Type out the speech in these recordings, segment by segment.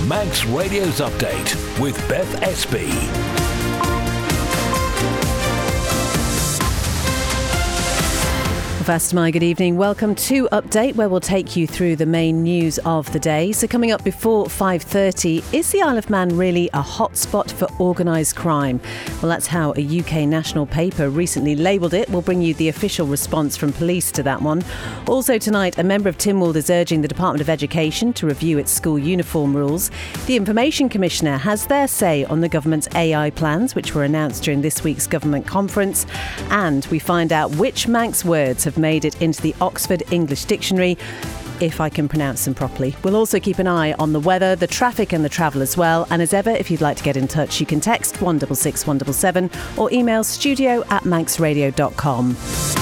Manx Radio's Update with Beth Espy. First, my good evening. Welcome to Update, where we'll take you through the main news of the day. So coming up before 5:30, is the Isle of Man really a hotspot for organised crime? Well, that's how a UK national paper recently labelled it. We'll bring you the official response from police to that one. Also tonight, a member of Tynwald is urging the Department of Education to review its school uniform rules. The Information Commissioner has their say on the government's AI plans, which were announced during this week's government conference. And we find out which Manx words have made it into the Oxford English Dictionary, if I can pronounce them properly. We'll also keep an eye on the weather, the traffic and the travel as well. And as ever, if you'd like to get in touch, you can text 166 177 or email studio@manxradio.com.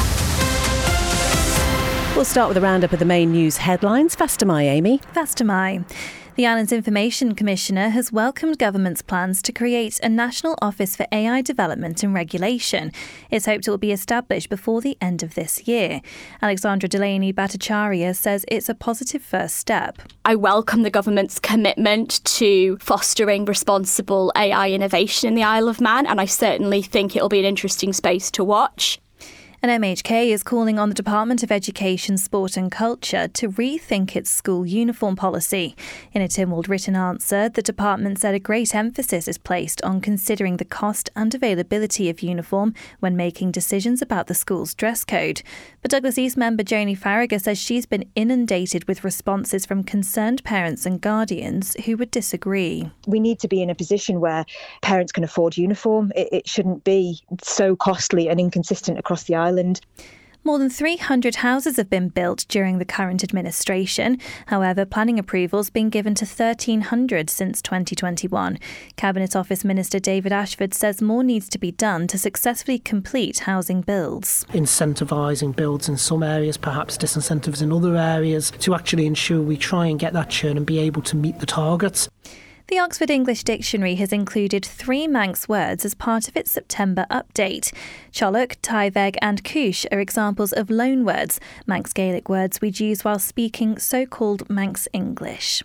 We'll start with a roundup of the main news headlines. Faster my, Amy. Faster my. The Island's Information Commissioner has welcomed government's plans to create a National Office for AI Development and Regulation. It's hoped it will be established before the end of this year. Alexandra Delaney Bhattacharya says it's a positive first step. I welcome the government's commitment to fostering responsible AI innovation in the Isle of Man, and I certainly think it'll be an interesting space to watch. And MHK is calling on the Department of Education, Sport and Culture to rethink its school uniform policy. In a Tynwald written answer, the department said a great emphasis is placed on considering the cost and availability of uniform when making decisions about the school's dress code. But Douglas East member Joni Farragher says she's been inundated with responses from concerned parents and guardians who would disagree. We need to be in a position where parents can afford uniform. It shouldn't be so costly and inconsistent across the island. More than 300 houses have been built during the current administration. However, planning approval's been given to 1,300 since 2021. Cabinet Office Minister David Ashford says more needs to be done to successfully complete housing builds. Incentivising builds in some areas, perhaps disincentives in other areas, to actually ensure we try and get that churn and be able to meet the targets. The Oxford English Dictionary has included 3 Manx words as part of its September update. Cholloch, Tyveg and Coosh are examples of loan words, Manx Gaelic words we'd use while speaking so-called Manx English.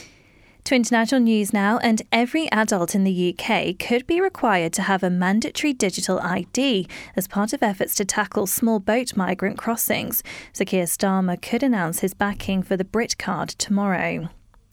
To international news now, and every adult in the UK could be required to have a mandatory digital ID as part of efforts to tackle small boat migrant crossings. So Keir Starmer could announce his backing for the Brit card tomorrow.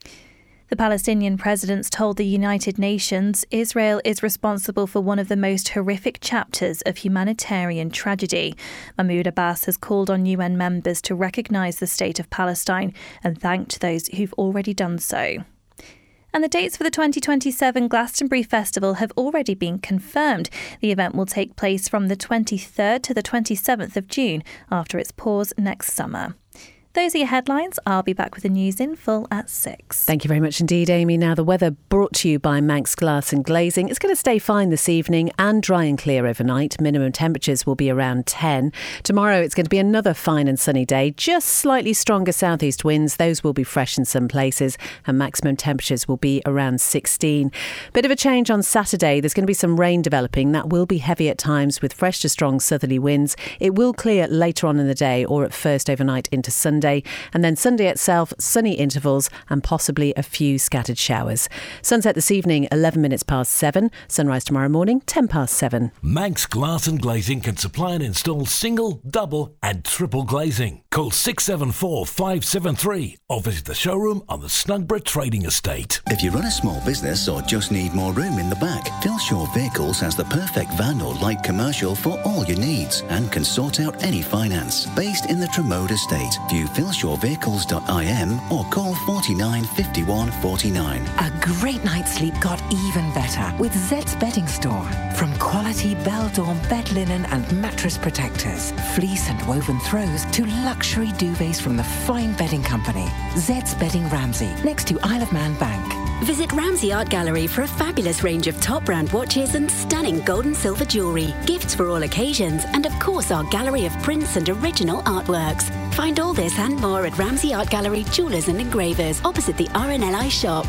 The Palestinian president's told the United Nations Israel is responsible for one of the most horrific chapters of humanitarian tragedy. Mahmoud Abbas has called on UN members to recognise the state of Palestine and thanked those who've already done so. And the dates for the 2027 Glastonbury Festival have already been confirmed. The event will take place from the 23rd to the 27th of June after its pause next summer. Those are your headlines. I'll be back with the news in full at 6. Thank you very much indeed, Amy. Now, the weather brought to you by Manx Glass and Glazing. It's going to stay fine this evening and dry and clear overnight. Minimum temperatures will be around 10. Tomorrow, it's going to be another fine and sunny day. Just slightly stronger southeast winds. Those will be fresh in some places, and maximum temperatures will be around 16. Bit of a change on Saturday. There's going to be some rain developing. That will be heavy at times with fresh to strong southerly winds. It will clear later on in the day or at first overnight into Sunday. And then Sunday itself, sunny intervals and possibly a few scattered showers. Sunset this evening, 11 minutes past 7. Sunrise tomorrow morning, 10 past 7. Manx Glass and Glazing can supply and install single, double and triple glazing. Call 674 573 or visit the showroom on the Snugborough Trading Estate. If you run a small business or just need more room in the back, Philshaw Vehicles has the perfect van or light commercial for all your needs and can sort out any finance. Based in the Tremode Estate, view philshawvehicles.im or call 49 51 49. A great night's sleep got even better with Zed's Bedding Store. From quality Beldorm bed linen and mattress protectors, fleece and woven throws to luxury duvets from the fine bedding company. Zed's Bedding Ramsey, next to Isle of Man Bank. Visit Ramsey Art Gallery for a fabulous range of top brand watches and stunning gold and silver jewellery, gifts for all occasions, and of course our gallery of prints and original artworks. Find all this and more at Ramsey Art Gallery Jewellers and Engravers opposite the RNLI shop.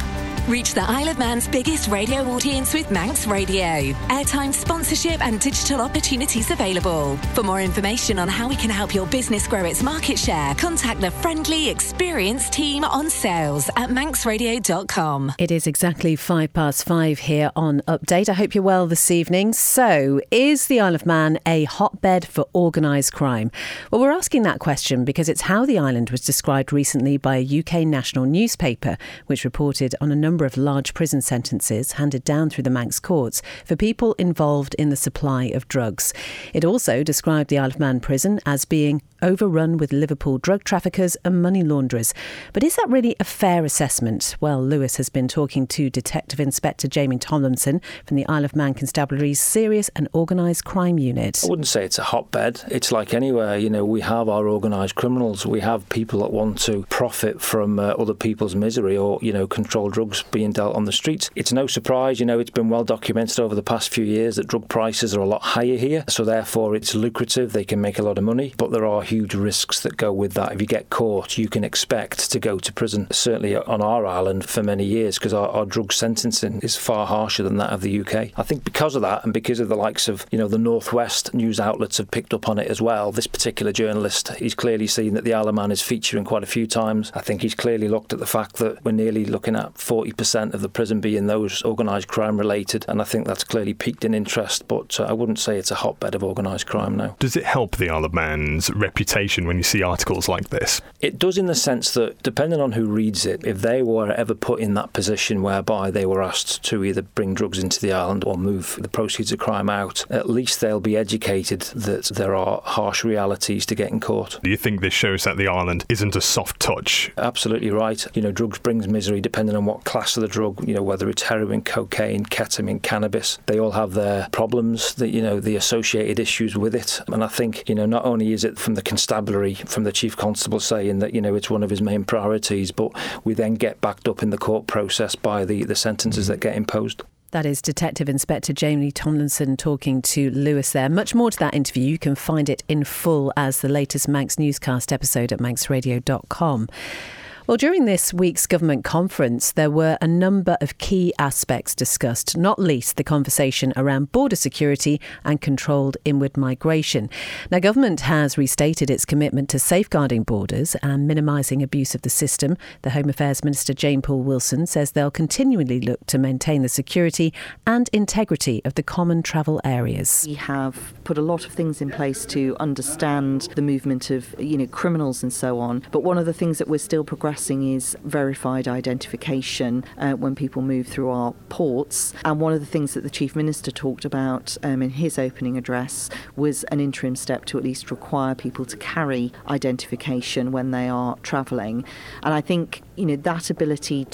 Reach the Isle of Man's biggest radio audience with Manx Radio. Airtime, sponsorship and digital opportunities available. For more information on how we can help your business grow its market share, contact the friendly, experienced team on sales at manxradio.com. It is exactly 5:05 here on Update. I hope you're well this evening. So, is the Isle of Man a hotbed for organised crime? Well, we're asking that question because it's how the island was described recently by a UK national newspaper, which reported on a number of large prison sentences handed down through the Manx courts for people involved in the supply of drugs. It also described the Isle of Man prison as being overrun with Liverpool drug traffickers and money launderers. But is that really a fair assessment? Well, Lewis has been talking to Detective Inspector Jamie Tomlinson from the Isle of Man Constabulary's Serious and Organised Crime Unit. I wouldn't say it's a hotbed. It's like anywhere, we have our organised criminals. We have people that want to profit from other people's misery or, control drugs being dealt on the streets. It's no surprise, it's been well documented over the past few years that drug prices are a lot higher here. So therefore it's lucrative. They can make a lot of money. But there are huge risks that go with that. If you get caught, you can expect to go to prison, certainly on our island, for many years, because our drug sentencing is far harsher than that of the UK. I think because of that, and because of the likes of, the Northwest news outlets have picked up on it as well, this particular journalist, he's clearly seen that the Isle of Man is featuring quite a few times. I think he's clearly looked at the fact that we're nearly looking at 40% of the prison being those organised crime related, and I think that's clearly piqued in interest, but I wouldn't say it's a hotbed of organised crime now. Does it help the Isle of Man's reputation when you see articles like this? It does, in the sense that, depending on who reads it, if they were ever put in that position whereby they were asked to either bring drugs into the island or move the proceeds of crime out, at least they'll be educated that there are harsh realities to getting caught. Do you think this shows that the island isn't a soft touch? Absolutely right. Drugs brings misery depending on what class of the drug, whether it's heroin, cocaine, ketamine, cannabis. They all have their problems, the associated issues with it. And I think, not only is it from the constabulary, from the chief constable saying that, it's one of his main priorities, but we then get backed up in the court process by the sentences that get imposed. That is Detective Inspector Jamie Tomlinson talking to Lewis there. Much more to that interview. You can find it in full as the latest Manx newscast episode at manxradio.com. Well, during this week's government conference, there were a number of key aspects discussed, not least the conversation around border security and controlled inward migration. Now, government has restated its commitment to safeguarding borders and minimising abuse of the system. The Home Affairs Minister, Jane Poole-Wilson, says they'll continually look to maintain the security and integrity of the common travel areas. We have put a lot of things in place to understand the movement of, criminals and so on. But one of the things that we're still progressing is verified identification when people move through our ports. And one of the things that the Chief Minister talked about in his opening address was an interim step to at least require people to carry identification when they are travelling. And I think that ability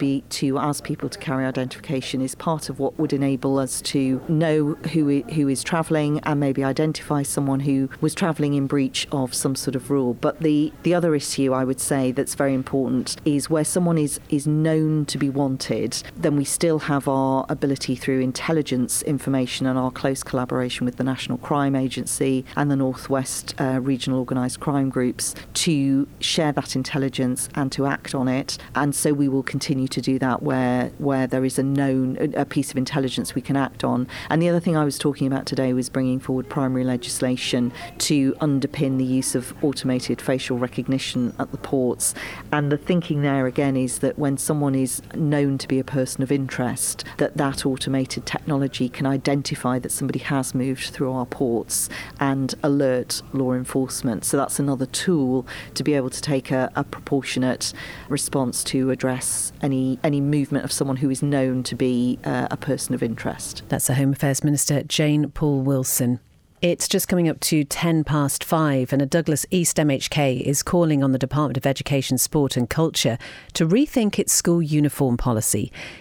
to ask people to carry identification is part of what would enable us to know who is travelling and maybe identify someone who was travelling in breach of some sort of rule. But the other issue I would say that's very important is where someone is known to be wanted, then we still have our ability through intelligence information and our close collaboration with the National Crime Agency and the Northwest Regional Organised Crime Groups to share that intelligence and to act on it. And so we will continue to do that where there is a piece of intelligence we can act on. And the other thing I was talking about today was bringing forward primary legislation to underpin the use of automated facial recognition at the ports. And the thinking there again is that when someone is known to be a person of interest, that automated technology can identify that somebody has moved through our ports and alert law enforcement. So that's another tool to be able to take a proportionate response to address any movement of someone who is known to be a person of interest. That's the Home Affairs Minister, Jane Poole-Wilson. It's just coming up to 5:10, and a Douglas East MHK is calling on the Department of Education, Sport and Culture to rethink its school uniform policy.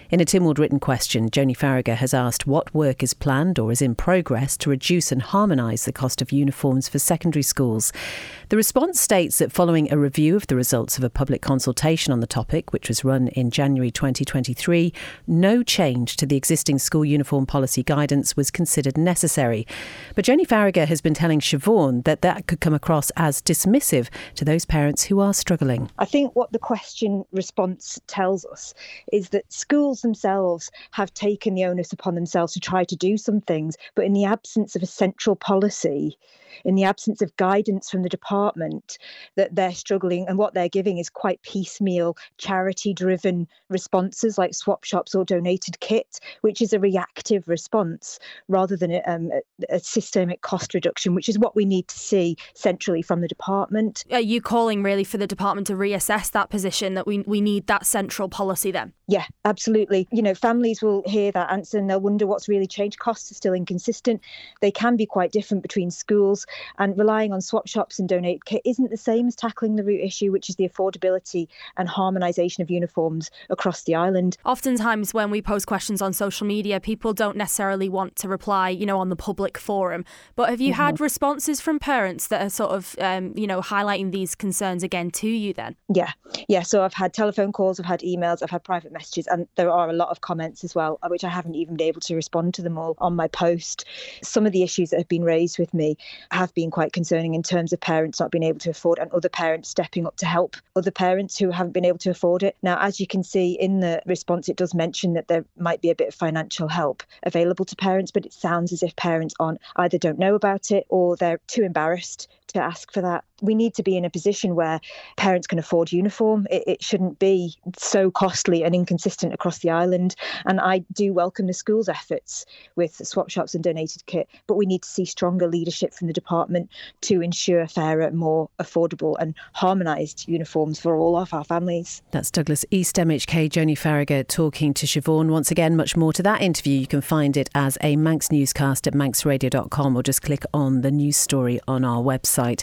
In a Tynwald written question, Joni Farragher has asked what work is planned or is in progress to reduce and harmonise the cost of uniforms for secondary schools. The response states that following a review of the results of a public consultation on the topic, which was run in January 2023, no change to the existing school uniform policy guidance was considered necessary. But Joni Farragher has been telling Siobhan that could come across as dismissive to those parents who are struggling. I think what the question response tells us is that schools themselves have taken the onus upon themselves to try to do some things, but in the absence of a central policy, in the absence of guidance from the department, that they're struggling, and what they're giving is quite piecemeal, charity-driven responses like swap shops or donated kit, which is a reactive response rather than a systemic cost reduction, which is what we need to see centrally from the department. Are you calling really for the department to reassess that position, that we need that central policy then? Yeah, absolutely. You know, families will hear that answer and they'll wonder what's really changed. Costs are still inconsistent. They can be quite different between schools, and relying on swap shops and donate kit isn't the same as tackling the root issue, which is the affordability and harmonisation of uniforms across the island. Oftentimes when we post questions on social media, people don't necessarily want to reply, on the public forum. But have you had responses from parents that are sort of, highlighting these concerns again to you then? Yeah. So I've had telephone calls, I've had emails, I've had private messages, and there are a lot of comments as well, which I haven't even been able to respond to them all on my post. Some of the issues that have been raised with me have been quite concerning in terms of parents not being able to afford and other parents stepping up to help other parents who haven't been able to afford it. Now, as you can see in the response, it does mention that there might be a bit of financial help available to parents, but it sounds as if parents either don't know about it or they're too embarrassed to ask for that. We need to be in a position where parents can afford uniform. It shouldn't be so costly and inconsistent across the island. And I do welcome the school's efforts with swap shops and donated kit, but we need to see stronger leadership from the department to ensure fairer, more affordable and harmonised uniforms for all of our families. That's Douglas East MHK Joni Farragher talking to Siobhan. Once again, much more to that interview. You can find it as a Manx newscast at manxradio.com or just click on the news story on our website.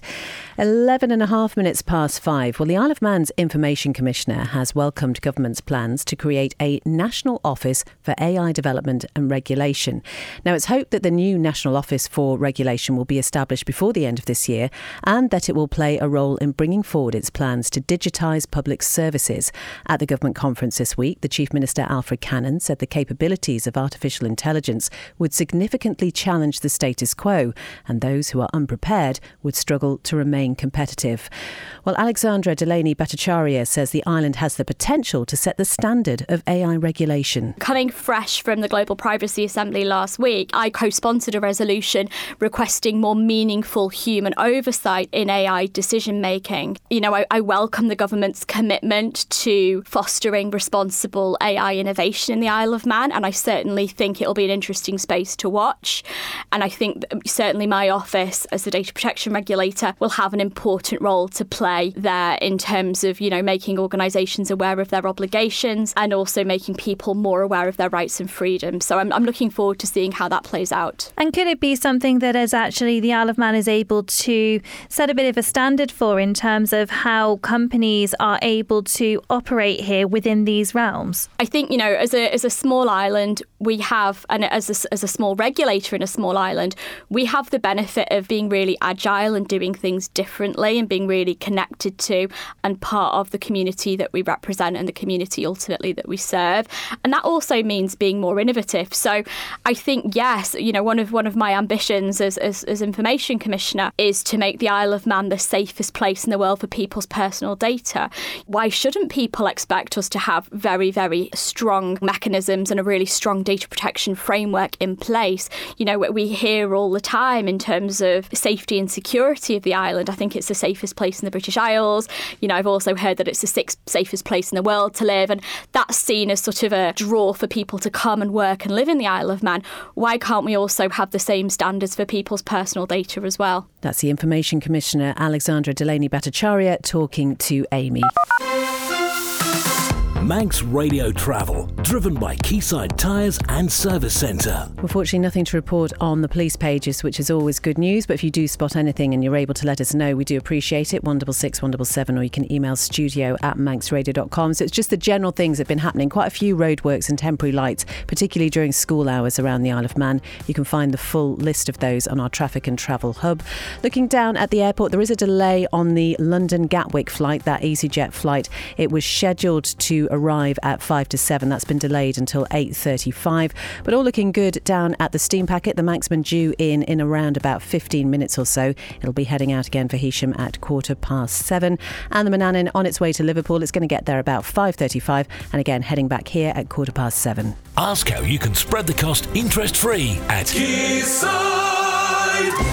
5:11. Well, the Isle of Man's Information Commissioner has welcomed government's plans to create a national office for AI development and regulation. Now, it's hoped that the new National Office for Regulation will be established before the end of this year and that it will play a role in bringing forward its plans to digitise public services. At the government conference this week, the Chief Minister Alfred Cannon said the capabilities of artificial intelligence would significantly challenge the status quo, and those who are unprepared would struggle to remain competitive. Well, Alexandra Delaney Bhattacharya says the island has the potential to set the standard of AI regulation. Coming fresh from the Global Privacy Assembly last week, I co-sponsored a resolution requesting more meaningful human oversight in AI decision making. I welcome the government's commitment to fostering responsible AI innovation in the Isle of Man, and I certainly think it'll be an interesting space to watch. And I think certainly my office as the data protection regulator will have an important role to play there in terms of, making organisations aware of their obligations and also making people more aware of their rights and freedoms. So I'm looking forward to seeing how that plays out. And could it be something that is actually the Isle of Man is able to set a bit of a standard for in terms of how companies are able to operate here within these realms? I think, as a small island, we have, and as a small regulator in a small island, we have the benefit of being really agile and doing things differently and being really connected to and part of the community that we represent and the community ultimately that we serve. And that also means being more innovative. So I think, yes, one of my ambitions as Information Commissioner is to make the Isle of Man the safest place in the world for people's personal data. Why shouldn't people expect us to have very, very strong mechanisms and a really strong data protection framework in place? We hear all the time in terms of safety and security of the island. I think it's the safest place in the British Isles. I've also heard that it's the 6th safest place in the world to live, and that's seen as sort of a draw for people to come and work and live in the Isle of Man. Why can't we also have the same standards for people's personal data as well? That's the Information Commissioner Alexandra Delaney Bhattacharya talking to Amy. Manx Radio Travel, driven by Quayside Tyres and Service Centre. Unfortunately, nothing to report on the police pages, which is always good news. But if you do spot anything and you're able to let us know, we do appreciate it. 166 177, or you can email studio@manxradio.com. So it's just the general things that have been happening. Quite a few roadworks and temporary lights, particularly during school hours around the Isle of Man. You can find the full list of those on our Traffic and Travel hub. Looking down at the airport, there is a delay on the London Gatwick flight, that EasyJet flight. It was scheduled to arrive at 5 to 7. That's been delayed until 8:35. But all looking good down at the steam packet. The Manxman due in around about 15 minutes or so. It'll be heading out again for Heysham at 7:15. And the Manannan on its way to Liverpool. It's going to get there about 5:35, and again heading back here at 7:15. Ask how you can spread the cost interest-free at Quayside.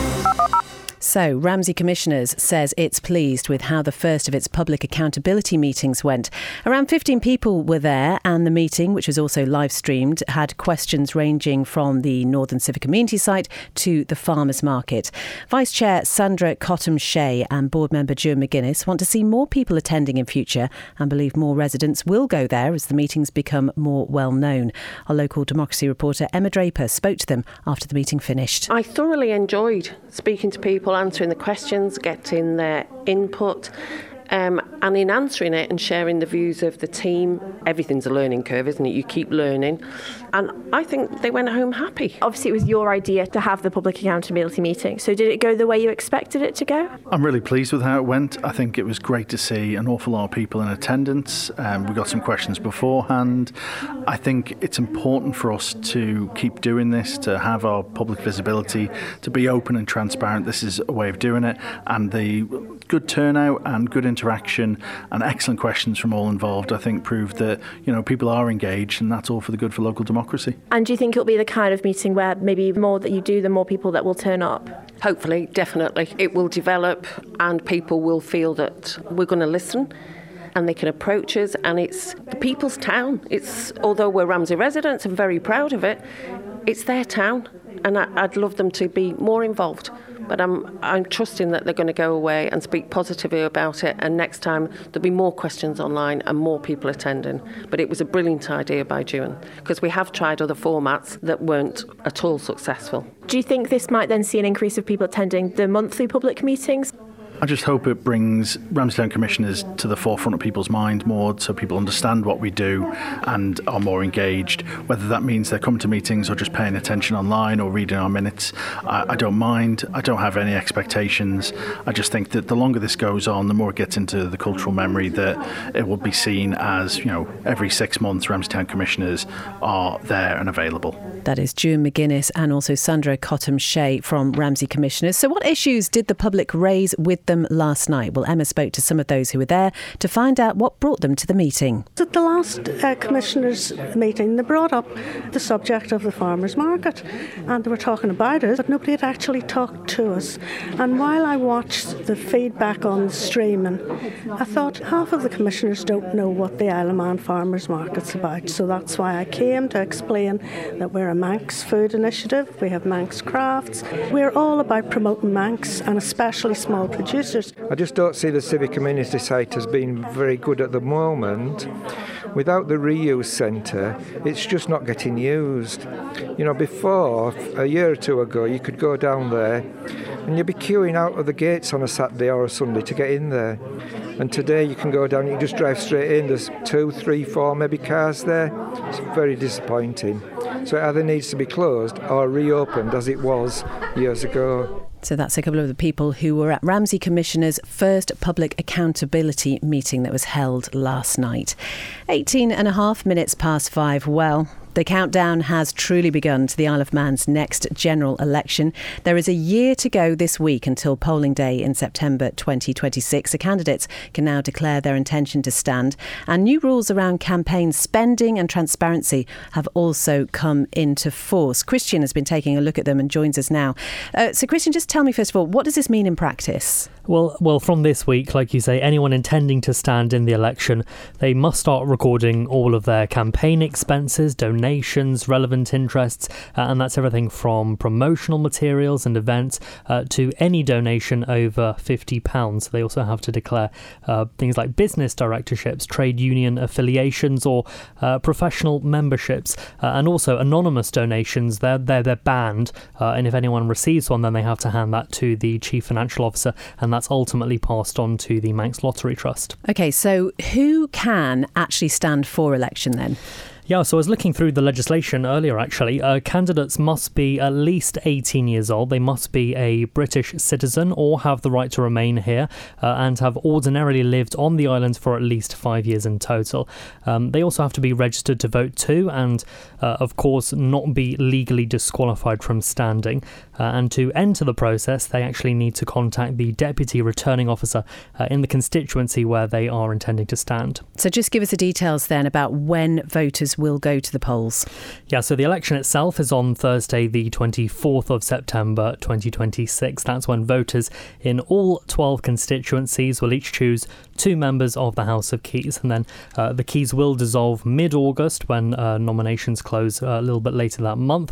So, Ramsey Commissioners says it's pleased with how the first of its public accountability meetings went. Around 15 people were there, and the meeting, which was also live streamed, had questions ranging from the Northern Civic Community site to the farmers market. Vice Chair Sandra Cottam-Shea and Board Member Joan McGuinness want to see more people attending in future and believe more residents will go there as the meetings become more well known. Our local democracy reporter Emma Draper spoke to them after the meeting finished. I thoroughly enjoyed speaking to people, answering the questions, getting their input, and in answering it and sharing the views of the team. Everything's a learning curve, isn't it? You keep learning. And I think they went home happy. Obviously, it was your idea to have the public accountability meeting. So did it go the way you expected it to go? I'm really pleased with how it went. I think it was great to see an awful lot of people in attendance. We got some questions beforehand. I think it's important for us to keep doing this, to have our public visibility, to be open and transparent. This is a way of doing it. And the good turnout and good interaction and excellent questions from all involved, I think, proved that, people are engaged, and that's all for the good for local democracy. And do you think it'll be the kind of meeting where maybe the more that you do, the more people that will turn up? Hopefully, definitely. It will develop and people will feel that we're going to listen and they can approach us, and it's the people's town. Although we're Ramsey residents and very proud of it, it's their town, and I'd love them to be more involved. But I'm trusting that they're going to go away and speak positively about it, and next time there'll be more questions online and more people attending. But it was a brilliant idea by June, because we have tried other formats that weren't at all successful. Do you think this might then see an increase of people attending the monthly public meetings? I just hope it brings Ramsey Town Commissioners to the forefront of people's mind more, so people understand what we do and are more engaged. Whether that means they're coming to meetings or just paying attention online or reading our minutes, I don't mind. I don't have any expectations. I just think that the longer this goes on, the more it gets into the cultural memory, that it will be seen as, every 6 months Ramsey Town Commissioners are there and available. That is Joan McGuinness and also Sandra Cottam-Shea from Ramsey Commissioners. So what issues did the public raise with them last night? Well, Emma spoke to some of those who were there to find out what brought them to the meeting. At the last Commissioners' meeting, they brought up the subject of the farmers' market, and they were talking about it, but nobody had actually talked to us. And while I watched the feedback on the stream, and I thought half of the Commissioners don't know what the Isle of Man farmers' market's about. So that's why I came to explain that we're a Manx food initiative. We have Manx crafts. We're all about promoting Manx and especially small producers. I just don't see the civic community site as being very good at the moment. Without the reuse centre, it's just not getting used. Before, a year or two ago, you could go down there and you'd be queuing out of the gates on a Saturday or a Sunday to get in there. And today you can go down, you can just drive straight in. There's 2, 3, 4 maybe cars there. It's very disappointing. So it either needs to be closed or reopened as it was years ago. So that's a couple of the people who were at Ramsey Commissioners' first public accountability meeting that was held last night. 18.5 minutes past 5. Well, the countdown has truly begun to the Isle of Man's next general election. There is a year to go this week until polling day in September 2026. The candidates can now declare their intention to stand. And new rules around campaign spending and transparency have also come into force. Christian has been taking a look at them and joins us now. So Christian, just tell me first of all, what does this mean in practice? Well, from this week, like you say, anyone intending to stand in the election, they must start recording all of their campaign expenses, donations donations, relevant interests, and that's everything from promotional materials and events to any donation over £50. They also have to declare things like business directorships, trade union affiliations, or professional memberships, and also anonymous donations. They're banned, and if anyone receives one, then they have to hand that to the Chief Financial Officer, and that's ultimately passed on to the Manx Lottery Trust. OK, so who can actually stand for election then? Yeah, so I was looking through the legislation earlier, actually. Candidates must be at least 18 years old. They must be a British citizen or have the right to remain here and have ordinarily lived on the island for at least 5 years in total. They also have to be registered to vote too and, of course, not be legally disqualified from standing. And to enter the process, they actually need to contact the Deputy Returning Officer in the constituency where they are intending to stand. So just give us the details then about when voters will go to the polls. Yeah, so the election itself is on Thursday, the 24th of September 2026. That's when voters in all 12 constituencies will each choose 2 members of the House of Keys. And then the Keys will dissolve mid-August when nominations close a little bit later that month.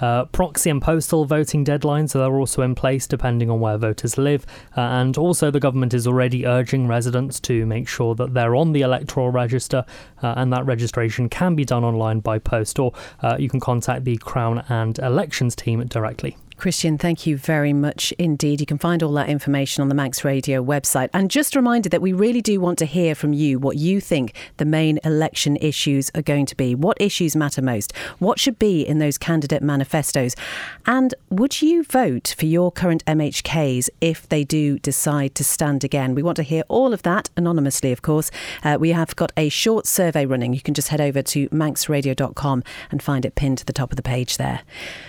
Proxy and postal voting deadlines are also in place depending on where voters live. And also the government is already urging residents to make sure that they're on the electoral register and that registration can be done online by post, or you can contact the Crown and Elections team directly. Christian, thank you very much indeed. You can find all that information on the Manx Radio website. And just a reminder that we really do want to hear from you what you think the main election issues are going to be. What issues matter most? What should be in those candidate manifestos? And would you vote for your current MHKs if they do decide to stand again? We want to hear all of that, anonymously, of course. We have got a short survey running. You can just head over to manxradio.com and find it pinned to the top of the page there.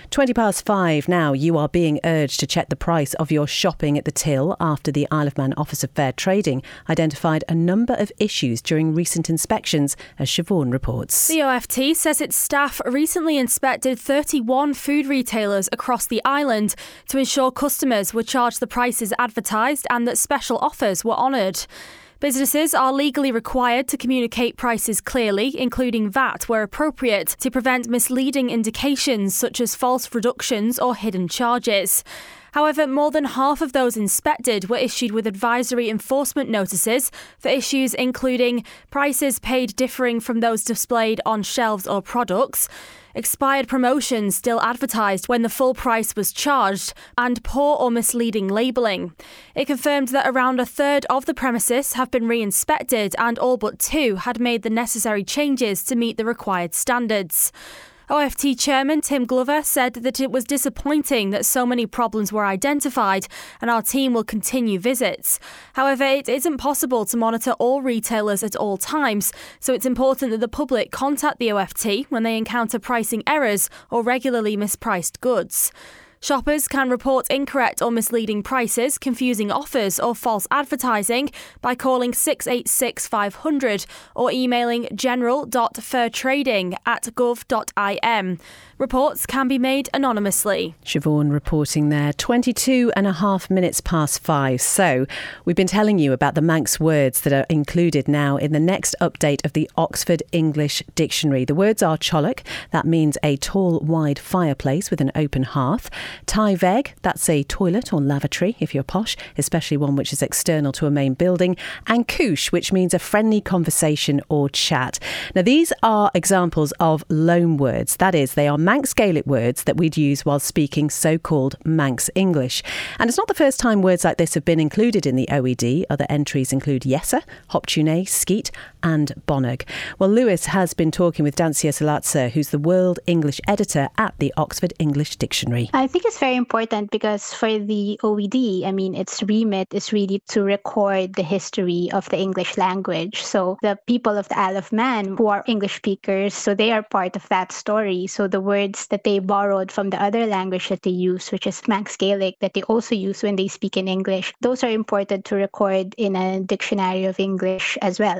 5:20 now. You are being urged to check the price of your shopping at the till after the Isle of Man Office of Fair Trading identified a number of issues during recent inspections, as Siobhan reports. The OFT says its staff recently inspected 31 food retailers across the island to ensure customers were charged the prices advertised and that special offers were honoured. Businesses are legally required to communicate prices clearly, including VAT where appropriate, to prevent misleading indications such as false reductions or hidden charges. However, more than half of those inspected were issued with advisory enforcement notices for issues including prices paid differing from those displayed on shelves or products, expired promotions still advertised when the full price was charged, and poor or misleading labelling. It confirmed that around a third of the premises have been re-inspected and all but 2 had made the necessary changes to meet the required standards. OFT Chairman Tim Glover said that it was disappointing that so many problems were identified and our team will continue visits. However, it isn't possible to monitor all retailers at all times, so it's important that the public contact the OFT when they encounter pricing errors or regularly mispriced goods. Shoppers can report incorrect or misleading prices, confusing offers or false advertising by calling 686 500 or emailing general.fairtrading@gov.im. Reports can be made anonymously. Siobhan reporting there. 5:22. So we've been telling you about the Manx words that are included now in the next update of the Oxford English Dictionary. The words are Cholloch, that means a tall, wide fireplace with an open hearth. Tyveg, that's a toilet or lavatory if you're posh, especially one which is external to a main building. And Coosh, which means a friendly conversation or chat. Now these are examples of loan words. That is, they are Manx Gaelic words that we'd use while speaking so-called Manx English. And it's not the first time words like this have been included in the OED. Other entries include Yessa, Hoptune, Skeet and Bonnog. Well, Lewis has been talking with Dancia Salatsa, who's the World English Editor at the Oxford English Dictionary. I think it's very important because for the OED, its remit is really to record the history of the English language. So the people of the Isle of Man who are English speakers, so they are part of that story. So the words that they borrowed from the other language that they use, which is Manx Gaelic, that they also use when they speak in English, those are important to record in a dictionary of English as well, especially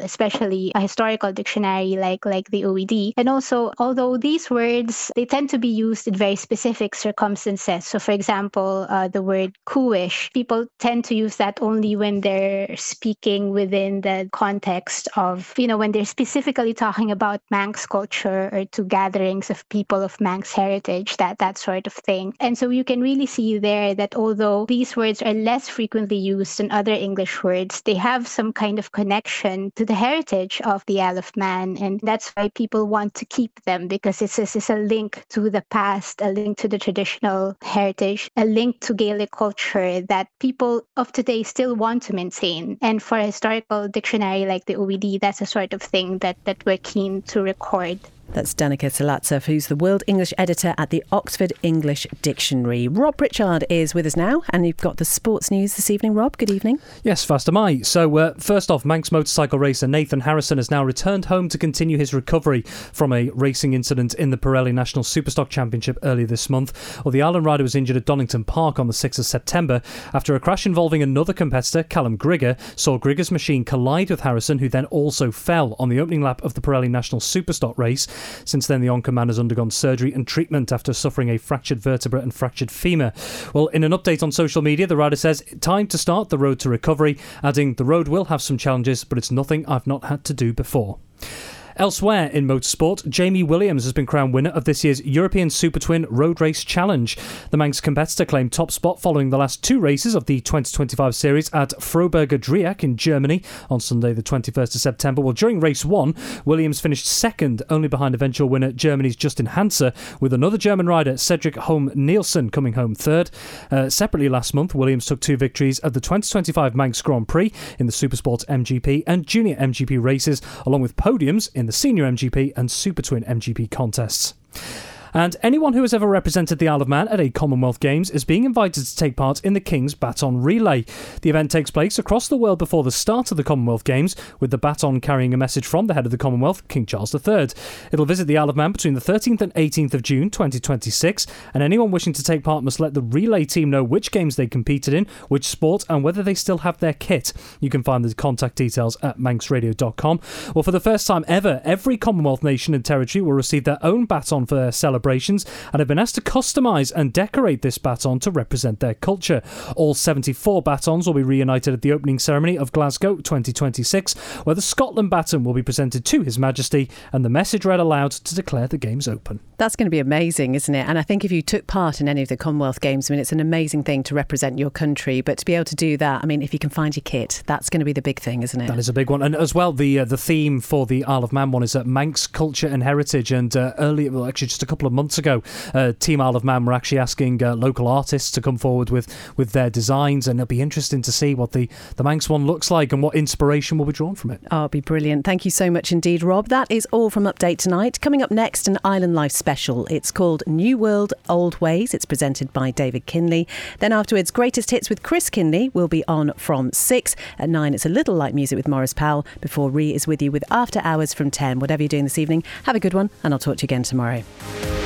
especially a historical dictionary like the OED. And also, although these words, they tend to be used in very specific circumstances. So for example, the word Kuwish, people tend to use that only when they're speaking within the context of, when they're specifically talking about Manx culture or to gatherings of people of Manx heritage, that sort of thing. And so you can really see there that although these words are less frequently used than other English words, they have some kind of connection to the heritage of the Isle of Man. And that's why people want to keep them, because it's a link to the past, a link to the traditional heritage, a link to Gaelic culture that people of today still want to maintain. And for a historical dictionary like the OED, that's a sort of thing that we're keen to record. That's Danica Salatsev, who's the World English Editor at the Oxford English Dictionary. Rob Pritchard is with us now, and you've got the sports news this evening. Rob, good evening. Yes, fast am I. So, first off, Manx motorcycle racer Nathan Harrison has now returned home to continue his recovery from a racing incident in the Pirelli National Superstock Championship earlier this month. Well, the Island rider was injured at Donington Park on the 6th of September after a crash involving another competitor, Callum Grigger, saw Grigger's machine collide with Harrison, who then also fell on the opening lap of the Pirelli National Superstock race. Since then, the Onca man has undergone surgery and treatment after suffering a fractured vertebra and fractured femur. Well, in an update on social media, the rider says, time to start the road to recovery, adding, the road will have some challenges, but it's nothing I've not had to do before. Elsewhere in motorsport, Jamie Williams has been crowned winner of this year's European Super Twin Road Race Challenge. The Manx competitor claimed top spot following the last two races of the 2025 series at Freiburger Dreieck in Germany on Sunday the 21st of September. Well, during race one, Williams finished second, only behind eventual winner Germany's Justin Hanser, with another German rider, Cedric Holm-Nielsen, coming home third. Separately last month, Williams took two victories at the 2025 Manx Grand Prix in the Supersport MGP and Junior MGP races, along with podiums in the Senior MGP and Super Twin MGP contests. And anyone who has ever represented the Isle of Man at a Commonwealth Games is being invited to take part in the King's Baton Relay. The event takes place across the world before the start of the Commonwealth Games, with the baton carrying a message from the head of the Commonwealth, King Charles III. It'll visit the Isle of Man between the 13th and 18th of June 2026, and anyone wishing to take part must let the relay team know which games they competed in, which sport, and whether they still have their kit. You can find the contact details at manxradio.com. Well, for the first time ever, every Commonwealth nation and territory will receive their own baton for their celebrations and have been asked to customise and decorate this baton to represent their culture. All 74 batons will be reunited at the opening ceremony of Glasgow 2026, where the Scotland baton will be presented to His Majesty and the message read aloud to declare the Games open. That's going to be amazing, isn't it? And I think if you took part in any of the Commonwealth Games, I mean, it's an amazing thing to represent your country, but to be able to do that, I mean, if you can find your kit, that's going to be the big thing, isn't it? That is a big one. And as well, the theme for the Isle of Man one is Manx culture and heritage. And earlier, well, actually just a couple of months ago, Team Isle of Man were actually asking local artists to come forward with their designs, and it'll be interesting to see what the Manx one looks like and what inspiration will be drawn from it. Oh, it'll be brilliant. Thank you so much indeed, Rob. That is all from Update Tonight. Coming up next, an Island Life special. It's called New World, Old Ways. It's presented by David Kinley. Then afterwards, Greatest Hits with Chris Kinley will be on from 6. At 9, it's a little light music with Maurice Powell before Ree is with you with After Hours from 10. Whatever you're doing this evening, have a good one, and I'll talk to you again tomorrow.